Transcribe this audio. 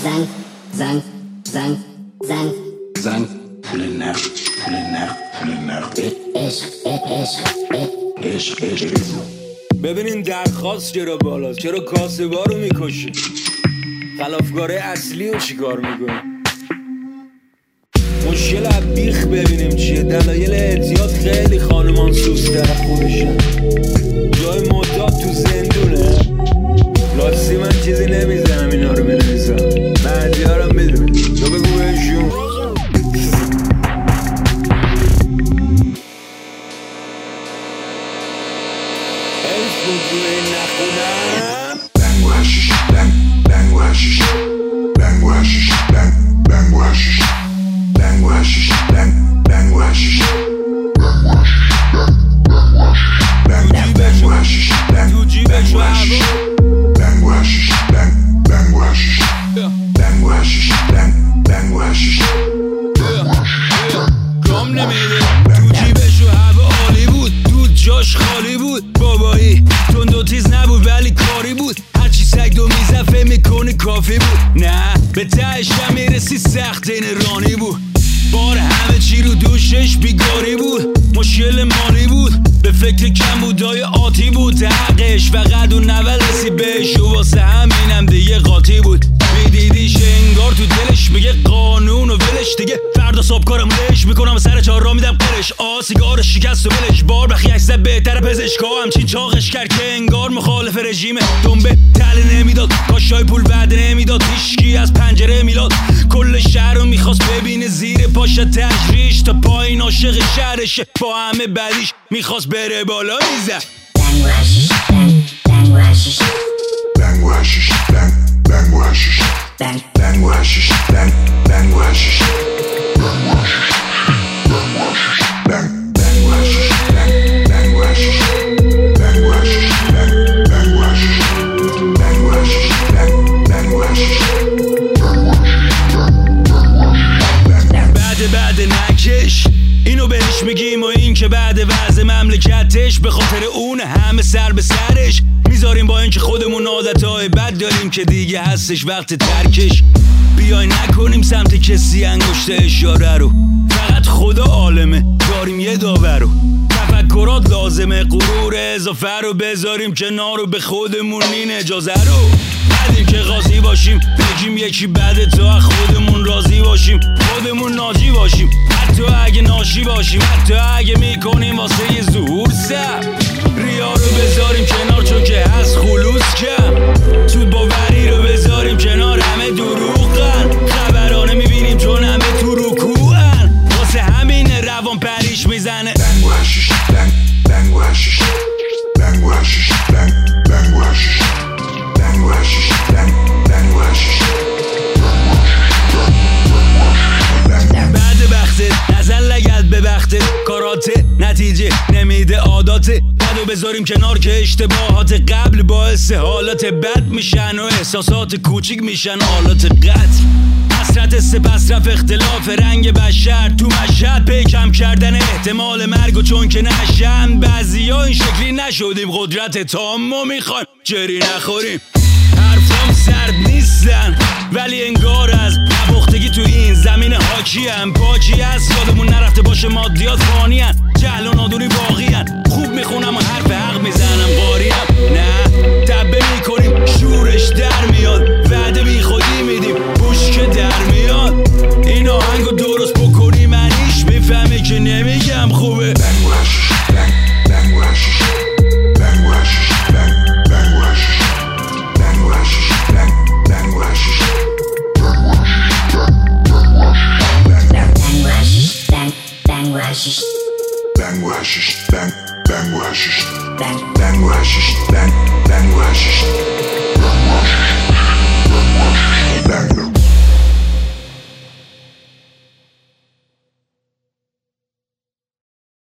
زنگ پول نقد عشق. ببینین درخواست چرا بالاست، چرا کاسبا رو میکشی؟ خلافکاره اصلی رو چیکار میکنی؟ مشکل بیخ ببینیم چیه. دلایل اعتیاد خیلی خانمان سوستر خودشن. جای مدت تو زندونه. راستی من چیزی نمیزنم اینا رو بنویسم. مهدیارم بدون تو بگو بهشون. حیف بود روی این نخونم. بنگ و حشیش بنگ و حشیش بنگ و حشیش بنگ و حشیش بنگ و حشیش بنگ و حشیش بنگ و حشیش تو جیبش و هوا بنگ و حشیش بنگ و حشیش بنگ و حشیش بنگ و حشیش کام نمیده. تو جیبش و هوا عالی بود، دود جاش خالی بود. بابایی تند و تیز نبود ولی کاری بود. هرچی سگ دو میزفه میکنه کافی بود. نه به تهش میرسی سخت این رانی بود. بار همه چی رو دوشش بیگاری بود. مشکل مالی بود، به فکر کمبودای آتی بود. حقش فقط اون نولسی بهش و واسه همینم دیگه قاطی بود. میدیدیش انگار تو دلش میگه قانون و ولش دیگه. فردا صبح کارم لش میکنم سر چهار را میدم قرش. سیگار شکست و ولش بار بخی اکسه بهتره پزشکا همچین چاقش کرد که انگار مخالف رژیمه. دنبه تله نمیداد، کاشای پول بعد نمیداد. هیچکی از پنجره میلاد. کل شهر رو میخواست ببینه زیر پاش تجریش. تا پایین عاشق شهرشه با همه بدیش میخواست بره بالا میزد. بنگ و حشیش بنگ و حشیش بنگ و حشیش بنگ و حشیش بنگ و حشیش بنگ و حشیش بعد نکش اینو بهش میگیم و این که بعد وضع مملکتش به خاطر اون همه سر به سرش میذاریم. با اینکه خودمون عادتهای بد داریم که دیگه هستش وقت ترکش. بیای نکنیم سمت کسی انگشت اشاره رو. فقط خدا عالمه داریم یه داور رو. تفکرات لازمه غرور اضافه رو بذاریم کنار و به خودمون این اجازه رو ندیم که قاضی باشیم. بگیم یکی بده تا خودمون راضی باشیم. خودمون ناجی باشیم حتی اگه ناشی باشیم. حتی اگه میکنیم واسه یه ظهور سب. ریا رو بذاریم کنار چون که هست خلوص کم. تو باوری رو بذاریم کنار همه دروغن. خبرانه میبینیم چون همه تو رکوعن. واسه همین روان پریش میزنه. بنگ و حشیش بنگ و حشیش بنگ و حشیش بنگ و حشیش بنگ و حشیش بنگ و حشیش بعد بخته نزن لگت به بخته. کاراته نتیجه نمیده عاداته. بدو بذاریم کنار که اشتباهات قبل باعث حالات بد میشن و احساسات کوچیک میشن حالات قتل. حسرت سپس رفت اختلاف رنگ بشر تو مشهد پی کم کردن احتمال مرگ و چون که نشن بعضیا این شکلی نشدیم قدرت تامو میخوایم جری نخوریم. حرفام سرد نیستن ولی انگار از نپختگی تو این زمین حاکی هم پاکی هست. یادمون نرفته باشه مادیات فانی هن. جهل و نادونی باقی هن. خوب میخونم و حرف حق میزنم قاری هم. نه تبه میکنیم شورش در میاد. وعده بی خودی میدیم پوش که در میاد. این آهنگو درست بکنی منیش میفهمی که نمیگم خوبه. بنگ و حشیش بنگ و حشیش بنگ و حشیش بنگ و حشیش بنگ و حشیش بنگ و حشیش بنگ و حشیش بنگ و حشیش بنگ و حشیش بنگ و حشیش